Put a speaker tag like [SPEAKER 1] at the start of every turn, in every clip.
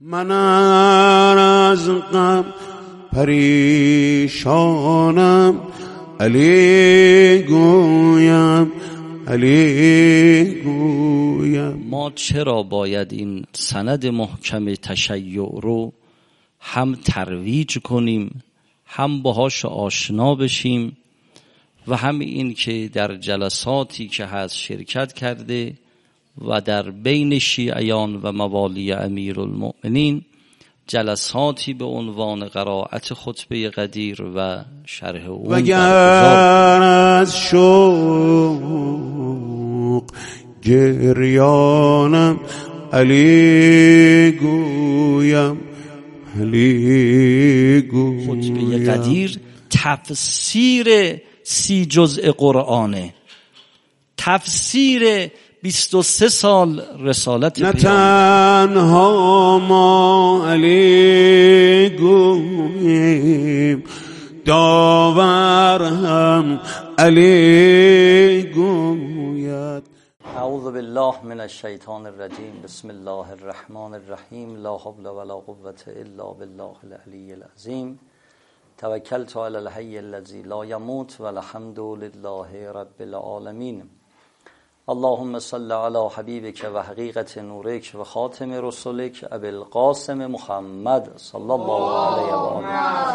[SPEAKER 1] من از غم پریشانم، علی گویم علی گویم.
[SPEAKER 2] ما چرا باید این سند محکم تشیع رو هم ترویج کنیم، هم باهاش آشنا بشیم و هم این که در جلساتی که هست شرکت کرده و در بین شیعیان و موالی امیرالمؤمنین جلساتی به عنوان قرائت خطبه قدیر و شرح اون
[SPEAKER 1] وگر از شوق گریانم، علی گویم علی گویم.
[SPEAKER 2] خطبه قدیر تفسیر 30 جزء قرآنه، تفسیر 23 سال رسالت
[SPEAKER 1] نه
[SPEAKER 2] پیامبر.
[SPEAKER 1] تنها ما علی گوییم، داور هم علی گوید.
[SPEAKER 2] اعوذ بالله من الشیطان الرجیم. بسم الله الرحمن الرحیم. لا حول ولا قوة الا بالله العلی العظیم. توکلت علی الحی الذی لا یموت والحمد لله رب العالمین. اللهم صل علی حبیبک و حقیقت نورک و خاتم رسولک ابی القاسم محمد صلی الله علیه و آله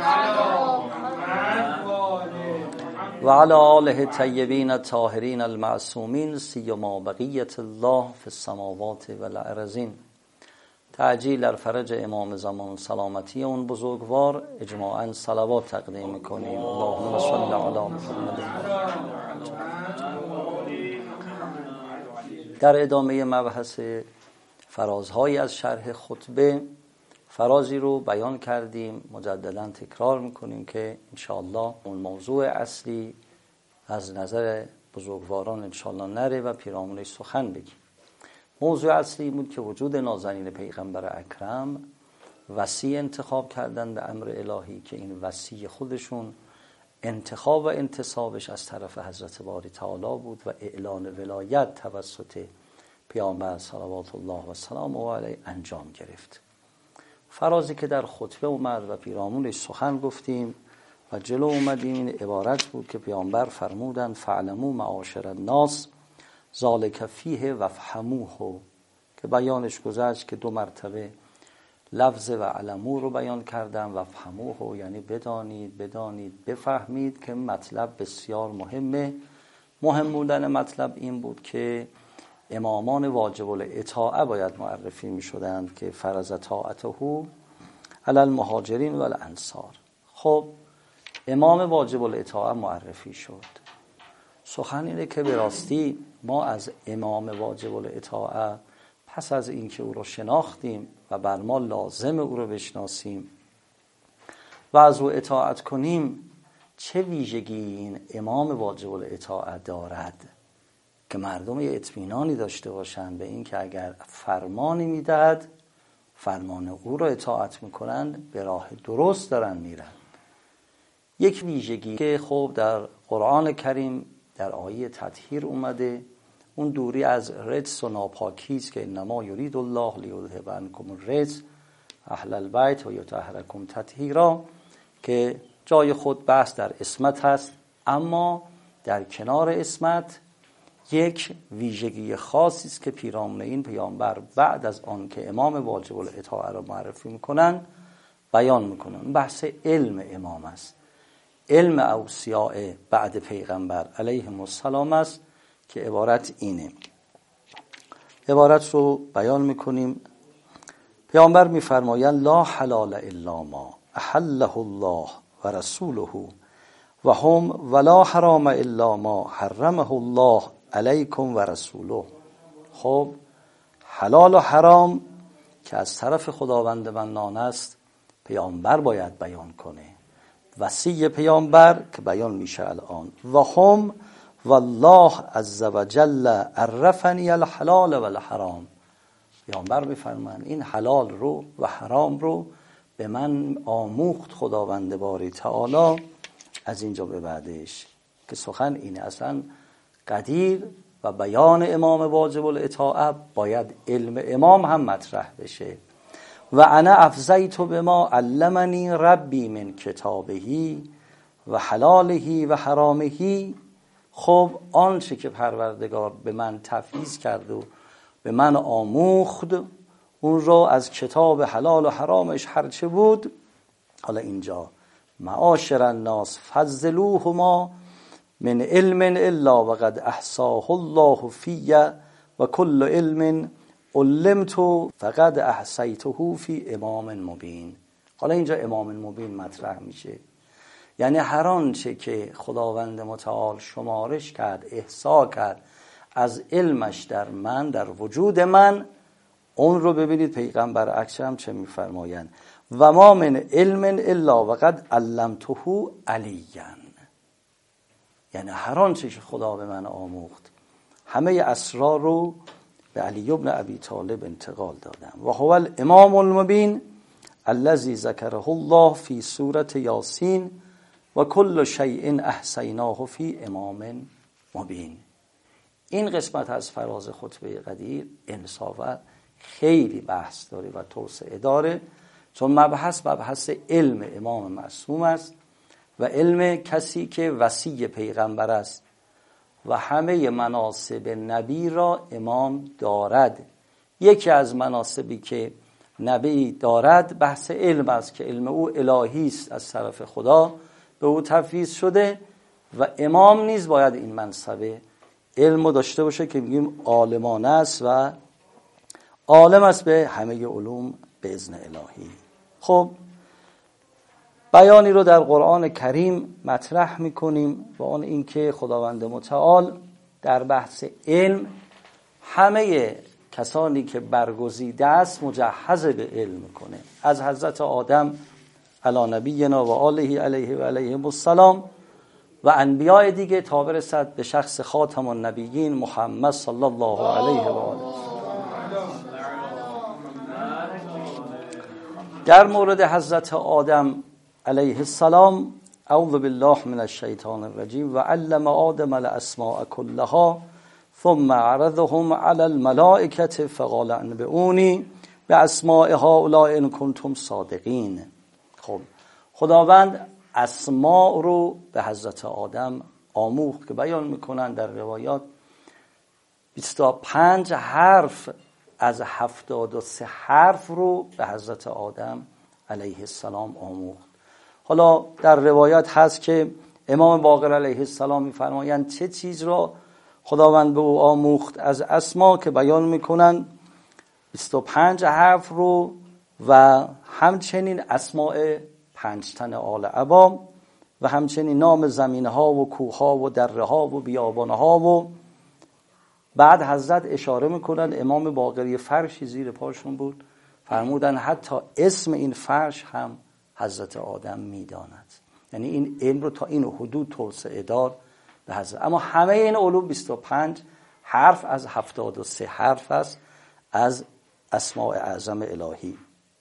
[SPEAKER 2] و علی آله الطیبین الطاهرین المعصومین، سیما بقیت الله فی السماوات و الارضین. تعجیل الفرج امام زمان سلامتی اون بزرگوار، اجماعاً صلوات تقدیم میکنیم. اللهم صل علی محمد. در ادامه مبحث فرازهایی از شرح خطبه، فرازی رو بیان کردیم، مجددا تکرار میکنیم که انشاءالله اون موضوع اصلی از نظر بزرگواران انشاءالله نره و پیرامونش سخن بگیم. موضوع اصلی بود که وجود نازنین پیغمبر اکرم وصی انتخاب کردن به امر الهی، که این وصی خودشون انتخاب و انتصابش از طرف حضرت باری تعالی بود و اعلان ولایت توسط پیامبر صلوات الله و سلامه علیه انجام گرفت. فرازی که در خطبه اومد و پیرامونش سخن گفتیم و جلو اومدیم، این عبارت بود که پیامبر فرمودن فعلموا معاشر الناس ذالک فیه وفهموه، که بیانش گذشت که 2 مرتبه لفظ و علمو رو بیان کردم. وفهموه یعنی بدانید بفهمید، که مطلب بسیار مهمه. مهم بودن مطلب این بود که امامان واجب الاطاعه باید معرفی می شدند که فرض طاعته علی المهاجرین و الانصار. خب امام واجب الاطاعه معرفی شد. سخن اینه که به راستی ما از امام واجب الاطاعه پس از اینکه او رو شناختیم و بر ما لازم او رو بشناسیم و از او اطاعت کنیم، چه ویژگی این امام واجب الاطاعه دارد که مردم یه اطمینانی داشته باشند به این که اگر فرمانی میدهد فرمان او رو اطاعت میکنند، به راه درست دارن میرن. یک ویژگی که خب در قرآن کریم در آیه تطهیر اومده، اون دوری از رجس و ناپاکی است که انما یرید الله لیذهب عنکم الرجس اهل البیت و یطهرکم تطهیرا، که جای خود بحث در عصمت هست، اما در کنار عصمت یک ویژگی خاصی است که پیرامون این پیامبر بعد از آن که امام واجب الاطاعه را معرفی میکنن بیان میکنن. بحث علم امام است، علم اوصیاء بعد پیغمبر علیهم السلام است، که عبارت اینه. عبارت رو بیان میکنیم. پیامبر میفرمایند لا حلال الا ما احله الله و رسوله و هم ولا حرام الا ما حرمه الله علیکم و رسوله. خب حلال و حرام که از طرف خداوند منان است پیامبر باید بیان کنه، وصی پیامبر که بیان میشه الان. و هم والله عز وجل عرفنی الحلال و الحرام. پیامبر میفرمایند این حلال رو و حرام رو به من آموخت خداوند باری تعالی. از اینجا به بعدش که سخن اینه، اصلا قدیر و بیان امام واجب الاطاعه باید علم امام هم مطرح بشه. و انا افزیت بما علمنی ربی من کتابهی و حلالهی و حرامهی. خب آنچه که پروردگار به من تفویض کرد و به من آموخت، اون را از کتاب حلال و حرامش هرچه بود. حالا اینجا معاشر الناس فضلوهما من علم الا وقد احصاه الله فی و کل علم علمت فقد احصیته فی امام مبین. حالا اینجا امام مبین مطرح میشه، یعنی هر آنچه که خداوند متعال شمارش کرد، احصا کرد از علمش در من، در وجود من، اون رو ببینید پیغمبر اکرم چه میفرمایند: و ما من علم الا وقد علمته علیا. یعنی هر آنچه که خدا به من آموخت، همه اسرار رو به علی ابن ابی طالب انتقال دادم. و هو الامام المبین الذی ذکره الله فی سورة یاسین و کل شیء احصیناه فی امام مبین. این قسمت از فراز خطبه قدیر انصافا خیلی بحث داره و توسعه داره، چون مبحث علم امام معصوم است و علم کسی که وصی پیغمبر است و همه مناصب نبی را امام دارد. یکی از مناصبی که نبی دارد بحث علم است که علم او الهی است، از طرف خدا به او تفویض شده و امام نیز باید این منصب علم داشته باشه که میگیم عالمانه است و عالم است به همه علوم به اذن الهی. خب بیانی رو در قرآن کریم مطرح میکنیم و اون این که خداوند متعال در بحث علم همه کسانی که برگزیده است مجهز به علم کنه، از حضرت آدم علی نبینا و آله علیه و علیهم السلام و انبیاء دیگه تا برسد به شخص خاتم النبیین محمد صلی الله علیه و آله. در مورد حضرت آدم علیه السلام: اعوذ بالله من الشیطان الرجیم و علم آدم الاسماء كلها ثم عرضهم على الملائکه فقال انبئونی باسماء هؤلاء ان کنتم صادقین. خب خداوند اسماء رو به حضرت آدم آموخت که بیان میکنن در روایات 25 حرف از 73 حرف رو به حضرت آدم علیه السلام آموخت. حالا در روایات هست که امام باقر علیه السلام میفرمایند چه چیز را خداوند به او آموخت از اسما که بیان میکنن 25 حرف رو و همچنین اسماء 5 تن آل عبا و همچنین نام زمین ها و کوه ها و دره ها و بیابان ها. و بعد حضرت اشاره میکنن امام باقری فرشی زیر پاشون بود، فرمودن حتی اسم این فرش هم حضرت آدم میداند. یعنی این علم رو تا این حدود توسعه دار به حضرت. اما همه این علوم 25 حرف از 73 حرف است از اسماء اعظم الهی.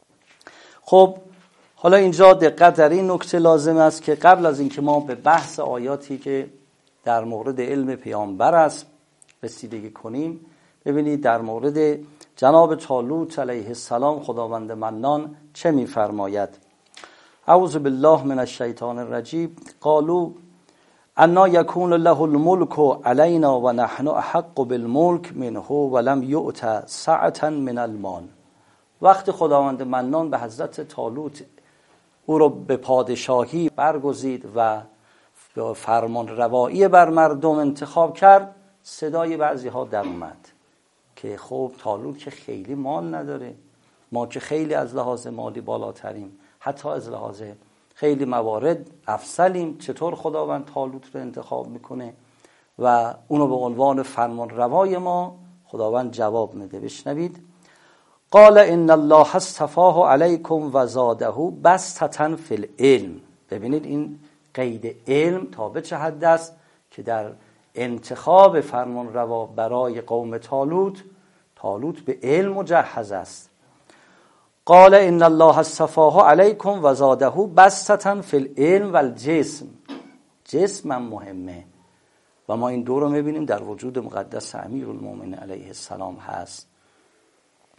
[SPEAKER 2] خب حالا اینجا دقت در این نکته لازم است که قبل از اینکه ما به بحث آیاتی که در مورد علم پیامبر است رسیدگی کنیم، ببینید در مورد جناب طالوت علیه السلام خداوند منان چه می‌فرماید. اعوذ بالله من الشیطان الرجیم قالوا انا یکون له الملک علینا و نحن احق بالملک منه ولم یؤت سعة من المال. وقت خداوند منان به حضرت طالوت او رو به پادشاهی برگزید و فرمان روایی بر مردم انتخاب کرد، صدای بعضی ها در اومد که خب طالوت که خیلی مال نداره، ما که خیلی از لحاظ مالی بالاتریم، حتی از لحاظ خیلی موارد افضلیم، چطور خداوند طالوت رو انتخاب میکنه و اونو به عنوان فرمان روای ما خداوند جواب میده. بشنوید: قال ان الله اصطفاه علیکم و زاده بسطة فی العلم. ببینید این قید علم تا به چه حد است که در انتخاب فرمان روا برای قوم طالوت به علم مجهز است. قال ان الله اصطفاه علیکم و زاده بسطة فی العلم و الجسم. جسم هم مهمه و ما این دو رو میبینیم در وجود مقدس امیرالمومنین علیه السلام هست.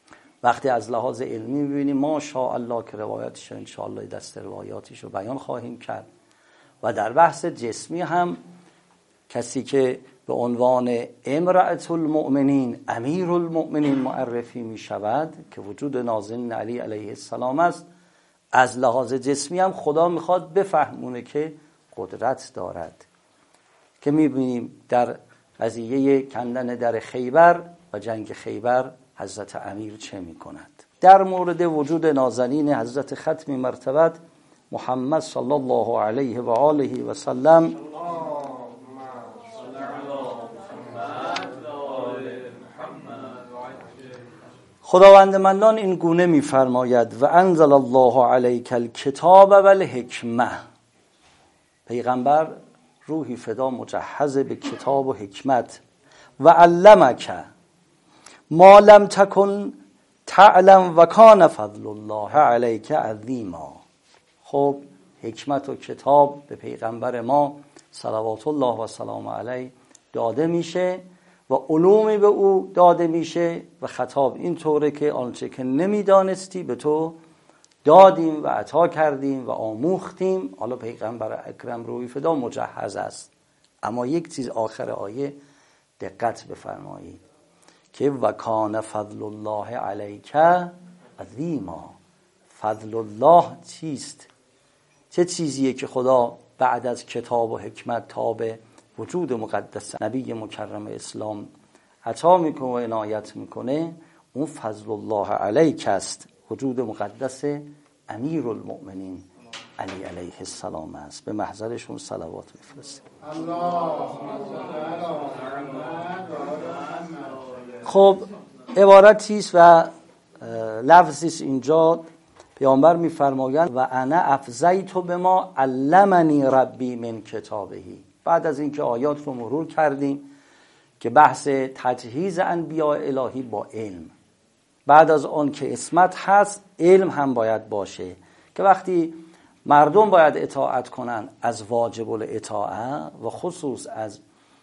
[SPEAKER 2] وقتی از لحاظ علمی می‌بینیم ماشاءالله که روایاتش ان شاء الله دست روایاتش رو بیان خواهیم کرد. و در بحث جسمی هم کسی که به عنوان امرأة المؤمنین امیر المؤمنین معرفی می شود که وجود نازنین علی علیه السلام است، از لحاظ جسمی هم خدا میخواد بفهمونه که قدرت دارد، که میبینیم در قضیه کندن در خیبر و جنگ خیبر حضرت امیر چه میکند. در مورد وجود نازنین حضرت ختم مرتبت محمد صلی الله علیه و آله و سلم خداوند منان این گونه می‌فرماید و انزل الله علیک الکتاب و الحکمه. پیغمبر روحی فدا مجهز به کتاب و حکمت. و علمک ما لم تکن تعلم و کان فضل الله علیک عظیما. خب حکمت و کتاب به پیغمبر ما صلوات الله و سلام علیه داده میشه و علومی به او داده میشه و خطاب این طوره که آنچه که نمیدانستی به تو دادیم و عطا کردیم و آموختیم. حالا پیغمبر اکرم روی فدا مجهز است. اما یک چیز آخر آیه دقت بفرمایید که و کان فضل الله علیک عظیما. فضل الله چیست؟ چه چیزیه که خدا بعد از کتاب و حکمت تا به وجود مقدس نبی مکرم اسلام عطا میکنه و عنایت میکنه؟ اون فضل الله علیک است، وجود مقدس امیر المؤمنین علی علیه السلام است. به محضرشون صلوات میفرستیم. خب عبارتی است و لفظی است اینجا. پیامبر میفرمایند و انا افزیت بما علمنی ربی من کتابهی. بعد از اینکه آیات رو مرور کردیم که بحث تجهیز انبیاء الهی با علم، بعد از آن که اسمت هست علم هم باید باشه که وقتی مردم باید اطاعت کنن از واجب الاطاعه و خصوص از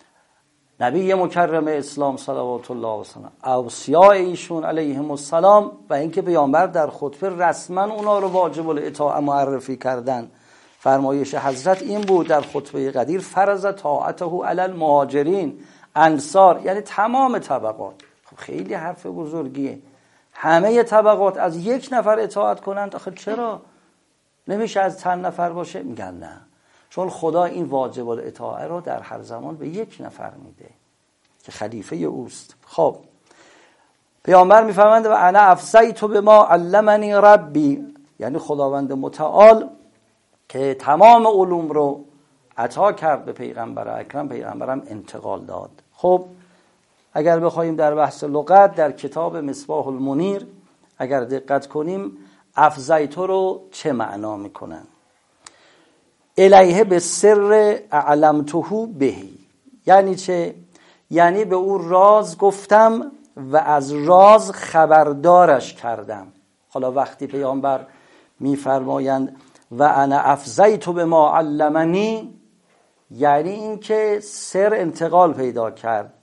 [SPEAKER 2] نبی مکرم اسلام صلوات الله و سلام اوصیاء ایشون علیهم السلام و اینکه پیامبر در خطبه رسما اونا رو واجب الاطاعه معرفی کردن. فرمایش حضرت این بود در خطبه قدیر فرض طاعته علی المهاجرین انصار، یعنی تمام طبقات. خب خیلی حرف بزرگیه، همه طبقات از یک نفر اطاعت کنند. آخه چرا نمیشه از چند نفر باشه؟ میگن نه، چون خدا این واجب الاطاعه رو در هر زمان به یک نفر میده که خلیفه اوست. خب پیامبر میفرماند و انا افزیت بما علمنی ربی، یعنی خداوند متعال که تمام علوم رو عطا کرد به پیغمبر اکرم، پیغمبرم انتقال داد. خب اگر بخوایم در بحث لغت در کتاب مصباح المنیر اگر دقت کنیم افزیت رو چه معنا میکنن؟ الیه به سر اعلمته بهی، یعنی چه؟ یعنی به او راز گفتم و از راز خبردارش کردم. حالا وقتی پیامبر میفرمایند و انا افزیت بما علمنی، یعنی این که سر انتقال پیدا کرد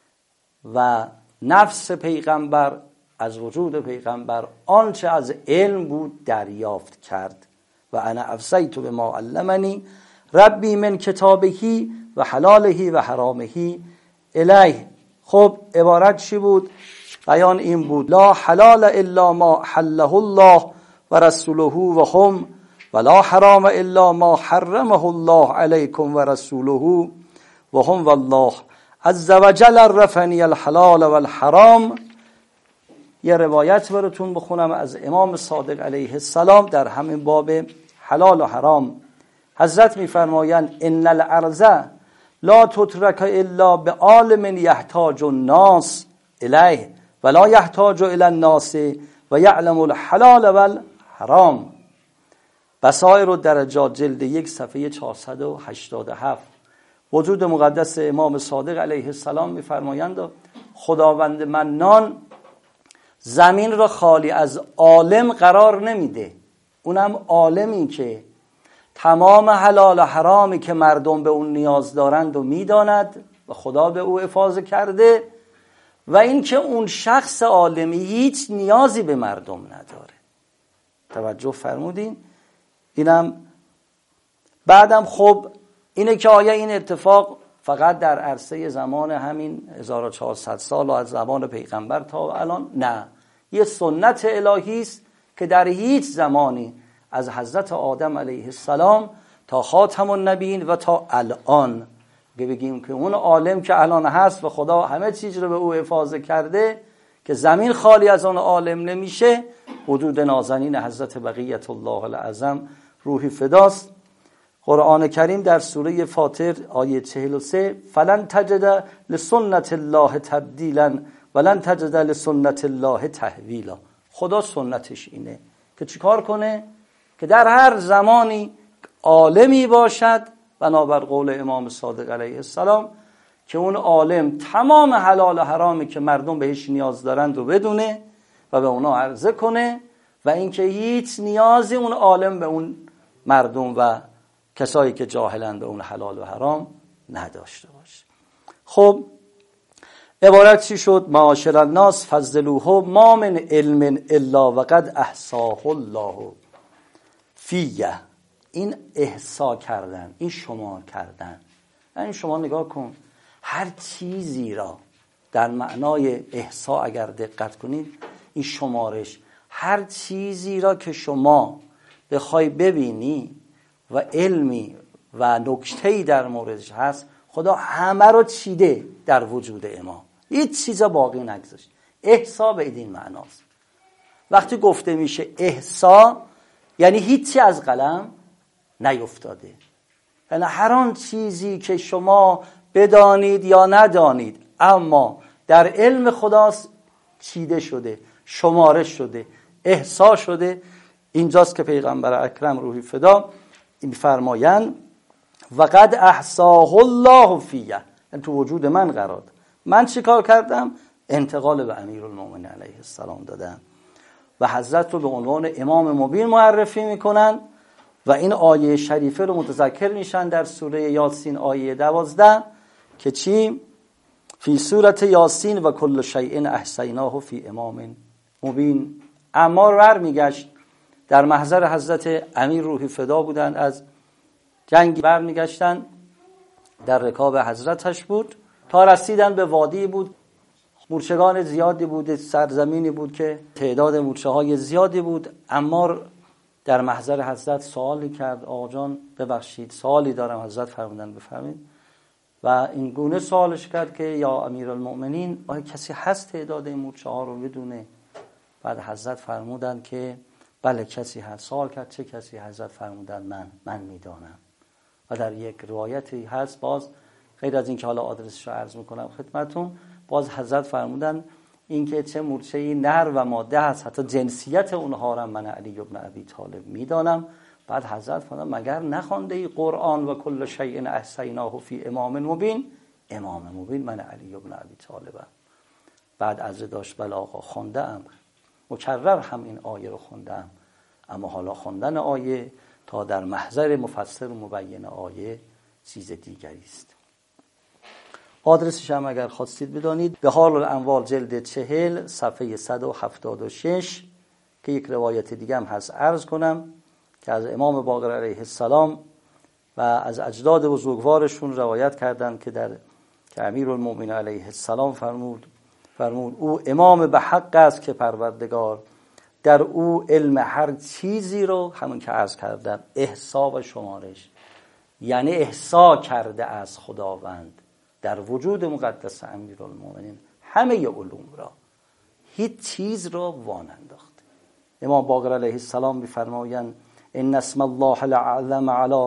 [SPEAKER 2] و نفس پیغمبر از وجود پیغمبر آنچه از علم بود دریافت کرد. و انا افزیت بما علمنی ربی من کتابهی و حلالهی و حرامهی الیه. خب عبارت چی بود؟ بیان این بود لا حلال الا ما حله الله و رسوله و هم ولا حرام الا ما حرمه الله علیکم و رسوله و هم والله عز وجل عرفنی الحلال و الحرام. یه روایت براتون بخونم از امام صادق علیه السلام در همین باب حلال و حرام. حضرت میفرمایند ان الارض لا تترک الا بعالم یحتاج الناس الیه ولا یحتاج الی الناس و یعلم الحلال و الحرام. بصائر الدرجات جلد 1 صفحه 487. وجود مقدس امام صادق علیه السلام میفرمایند خداوند منان زمین را خالی از عالم قرار نمیده، اونم عالمی که تمام حلال و حرامی که مردم به اون نیاز دارند و میداند و خدا به او افاضه کرده و اینکه اون شخص عالمی هیچ نیازی به مردم نداره. توجه فرمودین؟ اینم بعدم خب اینه که آیا این اتفاق فقط در عرصه زمان همین 1400 سال و از زمان پیغمبر تا الان؟ نه، یه سنت الهی است که در هیچ زمانی از حضرت آدم علیه السلام تا خاتم النبیین و تا الان که بگیم که اون عالم که الان هست و خدا همه چیز رو به او حفاظت کرده که زمین خالی از اون عالم نمیشه، حدود نازنین حضرت بقیت الله العظم روحی فداست. قرآن کریم در سوره فاطر آیه 43 فلن تجد لسنت الله تبدیلا ولن تجد لسنت الله تحویلا. خدا سنتش اینه که چیکار کنه؟ که در هر زمانی عالمی باشد بنابر قول امام صادق علیه السلام که اون عالم تمام حلال و حرامی که مردم بهش نیاز دارند رو بدونه و به اونا عرضه کنه و اینکه هیچ نیازی اون عالم به اون مردم و کسایی که جاهلند به اون حلال و حرام نداشته باشه. خب عبارت چی شد؟ معاشر الناس فضلوه ما من علم الا وقد احصاه الله فیه. این احصا کردن، این شمار کردن. یعنی شما نگاه کن، هر چیزی را در معنای احصا اگر دقت کنید، این شمارش، هر چیزی را که شما بخوای ببینی و علمی و نکته‌ای در موردش هست، خدا همه رو چیده در وجود ما، هیچ چیزا باقی نگذاشت. احصا به این معناست. وقتی گفته میشه احصا یعنی هیچی از قلم نیفتاده، یعنی هر آن چیزی که شما بدانید یا ندانید اما در علم خداست چیده شده، شمارش شده، احصا شده. اینجاست که پیغمبر اکرم روحی فدا می‌فرمایند وقد احصاه الله فیه، یعنی تو وجود من قرار داد. من چیکار کردم؟ انتقال به امیرالمومنین علیه السلام دادم و حضرت رو به عنوان امام مبین معرفی میکنن و این آیه شریفه رو متذکر میشن در سوره یاسین آیه 12 که چی؟ فی سورة یاسین و کل شیء احصیناه فی امام مبین. عمار ور میگشت، در محضر حضرت امیر روحی فدا بودن، از جنگ بر میگشتن، در رکاب حضرتش بود تا رسیدن به وادی بود، مورچگان زیادی بود، سرزمینی بود که تعداد مورچه های زیادی بود. عمار در محضر حضرت سوالی کرد، آقا جان ببخشید سوالی دارم. حضرت فرمودن بفرمایید و این گونه سوالش کرد که یا امیرالمؤمنین آیا کسی هست تعداد این مورچه ها رو بدونه؟ بعد حضرت فرمودن که بله کسی هست. سوال کرد چه کسی؟ حضرت فرمودن من میدانم. و در یک روایتی هست باز غیر از این که حالا آدرسش رو عرض میکنم خدمتون، باز حضرت فرمودن این که چه مورچه‌ای نر و ماده هست، حتی جنسیت اونها را من علی ابن ابی طالب میدانم. بعد حضرت فرمودن مگر نخوانده ای قرآن و کل شیء احصیناه فی امام مبین؟ امام مبین من علی ابن ابی طالبم. بعد عرض داشت بله آقا خواندم، مکرر هم این آیه رو خوندم، اما حالا خواندن آیه تا در محضر مفسر و مبین آیه چیز دیگری است. آدرسش هم اگر خواستید بدانید، بحار الاموال جلد 40 صفحه 176 که یک روایت دیگه هم هست عرض کنم که از امام باقر علیه السلام و از اجداد بزرگوارشون روایت کردند که امیرالمومنین علیه السلام فرمود او امام به حق است که پروردگار در او علم هر چیزی رو، همون که عرض کردم، احصا و شمارش، یعنی احصا کرده از خداوند در وجود مقدس امیرالمومنین همه علوم را، هیچ چیز را وان انداخته. امام باقر علیه السلام می‌فرمایند ان اسم الله الاعظم علی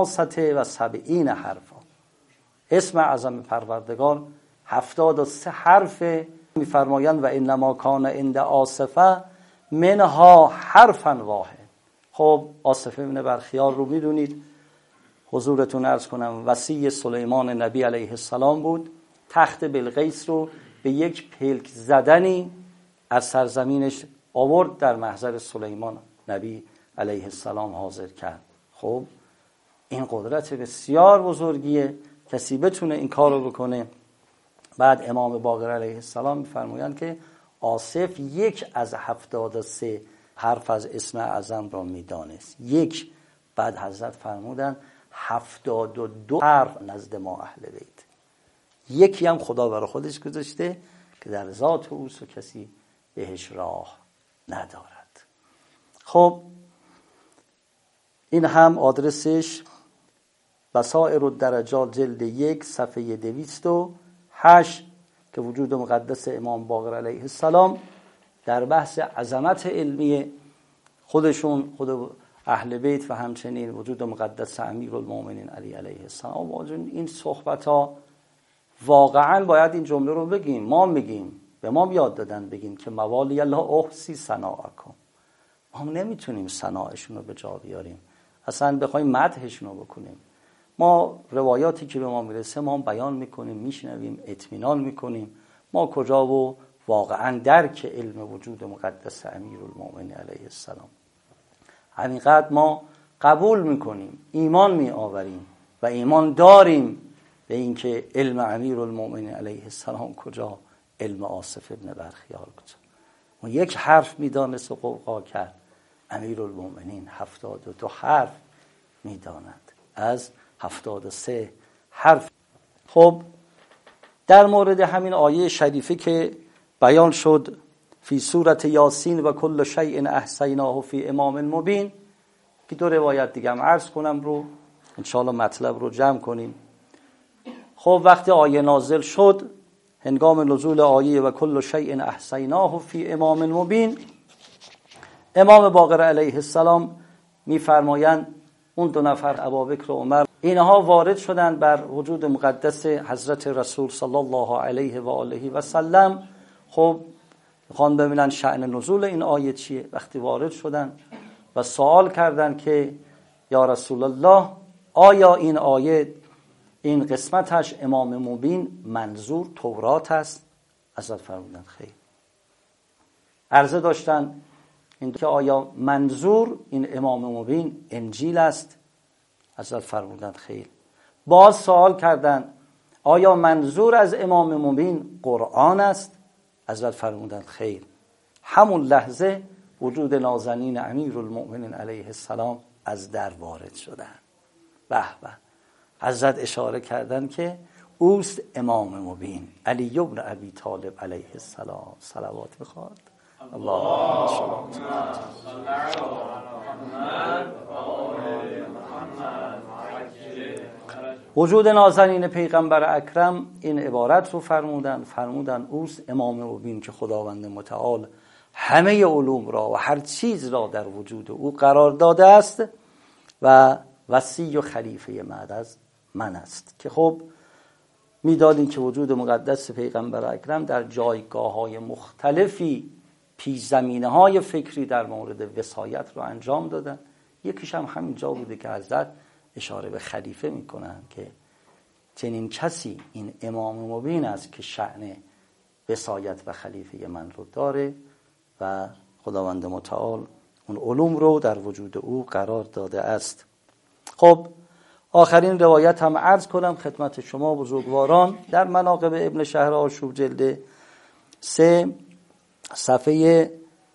[SPEAKER 2] 73 حرفا. اسم اعظم پروردگار 73 حرف. می‌فرمایند و انما کان عند آصفه منها حرفا واحد. خب آصفه ابن برخیار رو میدونید، حضورتون عرض کنم وصی سلیمان نبی علیه السلام بود. تخت بلقیس رو به یک پلک زدنی از سرزمینش آورد در محضر سلیمان نبی علیه السلام حاضر کرد. خب این قدرت بسیار بزرگیه، کسی بتونه این کار رو بکنه بعد امام باقر علیه السلام میفرمایند که آصف 1 از 73 حرف از اسم اعظم را میدانست. 1. بعد حضرت فرمودند 72 حرف نزد ما اهل بیت. 1 هم خدا برای خودش گذاشته که در ذات اوست و کسی بهش راه ندارد. خب این هم آدرسش بصائر الدرجات جلد 1 صفحه 208 که وجود مقدس امام باقر علیه السلام در بحث عظمت علمی خودشون، خود اهل بیت و همچنین وجود مقدس امیرالمومنین علی علیه السلام، این صحبت ها واقعا باید این جمله رو بگیم. ما میگیم، به ما یاد دادن بگیم که موالی الله احصی ثناءکم. ما نمیتونیم ثناءشون رو به جا بیاریم، اصلا بخوایم مدحشون رو بکنیم. ما روایاتی که به ما میرسه ما بیان میکنیم، میشنویم، اطمینان میکنیم. ما کجا و واقعا درک علم وجود مقدس امیرالمومنین علیه السلام. همینقدر ما قبول میکنیم، ایمان میآوریم و ایمان داریم به اینکه علم امیرالمومنین علیه السلام کجا، علم آصف ابن برخیار کجا. اون 1 حرف میدانست و قوقا کرد، امیرالمومنین 72 حرف میداند از 73 حرف. خب در مورد همین آیه شریفه که بیان شد فی سورة یاسین و کل شیء احصیناه فی امام مبین، که 2 روایت دیگه هم عرض کنم رو انشاءالله مطلب رو جمع کنیم. خب وقتی آیه نازل شد، هنگام نزول آیه و کل شیء احصیناه فی امام مبین، امام باقر علیه السلام میفرمایند اون 2 نفر ابوبکر و عمر، اینها وارد شدند بر وجود مقدس حضرت رسول صلی الله علیه و آله و سلم. خب میخوان ببینن شأن نزول این آیه چیه. وقتی وارد شدن و سوال کردن که یا رسول الله، آیا این آیه این قسمتش امام مبین منظور تورات است؟ حضرت فرمودند خیر. عرضه داشتن این که آیا منظور این امام مبین انجیل است؟ حضرت فرمودند خیر. باز سوال کردند آیا منظور از امام مبین قرآن است؟ حضرت فرمودند خیر. همون لحظه وجود نازنین امیرالمومنین علیه السلام از در وارد شدند. به به. حضرت اشاره کردند که اوست امام مبین، علی ابن ابی طالب علیه السلام. صلوات بخواد. اللهم صل وجود نازنین پیغمبر اکرم این عبارت رو فرمودن اوست امام مبین که خداوند متعال همه علوم را و هر چیز را در وجود او قرار داده است و وصی و خلیفه بعد از من است. که خب میدادیم که وجود مقدس پیغمبر اکرم در جایگاه‌های مختلفی پیش زمینه‌های فکری در مورد وصایت رو انجام دادن. یکیش هم همین جا بوده که حضرت اشاره به خلیفه میکنن که چنین کسی این امام مبین است که شأن وصایت و خلیفه من رو داره و خداوند متعال اون علوم رو در وجود او قرار داده است. خب آخرین روایت هم عرض کنم خدمت شما بزرگواران. در مناقب ابن شهر آشوب جلد 3 صفحه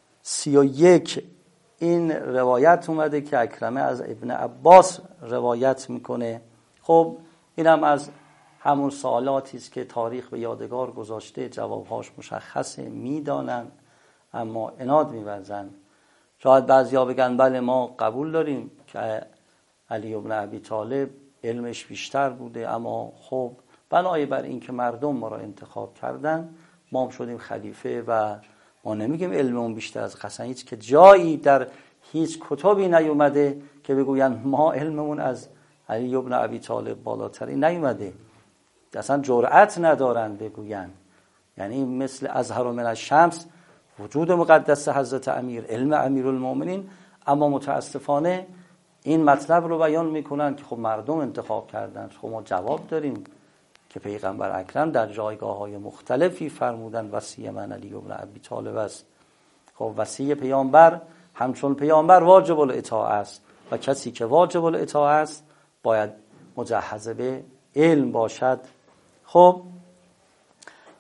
[SPEAKER 2] 31 این روایت اومده که اکرمه از ابن عباس روایت میکنه. خب اینم از همون سوالاتی است که تاریخ به یادگار گذاشته، جوابهاش مشخصه، میدانن اما عناد می‌ورزن. شاید بعضیا بگن بله ما قبول داریم که علی ابن ابی طالب علمش بیشتر بوده، اما خب بنای بر این که مردم ما را انتخاب کردن ما هم شدیم خلیفه و ما نمیگیم علممون بیشتر از قسن. هیچ که جایی در هیچ کتابی نیومده که بگوین ما علممون از علی ابن ابی طالب بالاتری، نیومده. اصلا جرأت ندارن بگوین. یعنی مثل ازهر من الشمس وجود مقدس حضرت امیر، علم امیرالمومنین، اما متاسفانه این مطلب رو بیان میکنن که خب مردم انتخاب کردن. خب ما جواب داریم که پیغمبر اکرم در جایگاه‌های مختلفی فرمودن وصی من علی ابن ابی طالب است. خب وصی پیامبر همچون پیامبر واجب الاطاعه است و کسی که واجب الاطاعه است باید مجهز به علم باشد. خب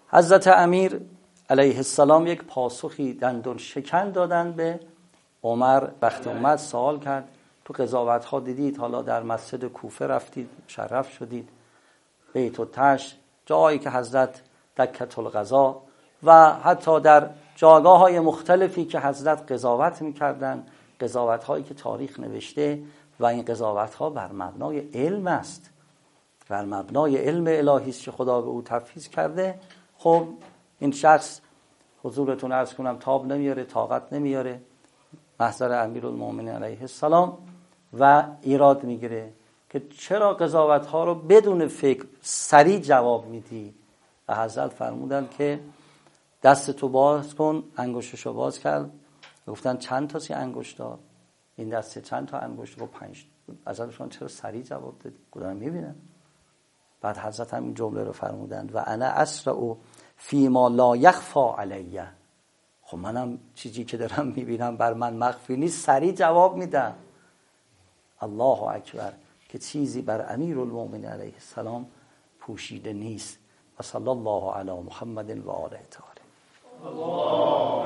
[SPEAKER 2] حضرت امیر علیه السلام یک پاسخی دندون شکن دادن به عمر. وقتی اومد سوال کرد تو قضاوت ها دیدید، حالا در مسجد کوفه رفتید مشرف شدید، بیت التش، جایی که حضرت دکت القضا و حتی در جاگاه های مختلفی که حضرت قضاوت میکردن، قضاوت هایی که تاریخ نوشته و این قضاوت ها بر مبنای علم است، بر مبنای علم الهی است که خدا به او تفویض کرده. خب این شخص حضورتون عرض کنم تاب نمیاره، طاقت نمیاره محضر امیرالمومنین علیه السلام و ایراد میگیره که چرا قضاوت ها رو بدون فکر سریع جواب میدی. و حضرت فرمودن که دستتو باز کن. انگشتشو باز کرد، گفتن چند تا سی انگشت دار؟ این دسته چند تا انگشت؟ گفت 5. حضرتشون چرا سریع جواب دادی؟ گفتن میبینن. بعد حضرت هم این جمله رو فرمودند و انا اسرع فیما لا یخفی علیه. خب منم چیزی که دارم میبینم بر من مخفی نیست سریع جواب میدم. الله اکبر، که چیزی بر امیرالمومنین علیه السلام پوشیده نیست. و صلی الله علی محمد و آله الطاهرین.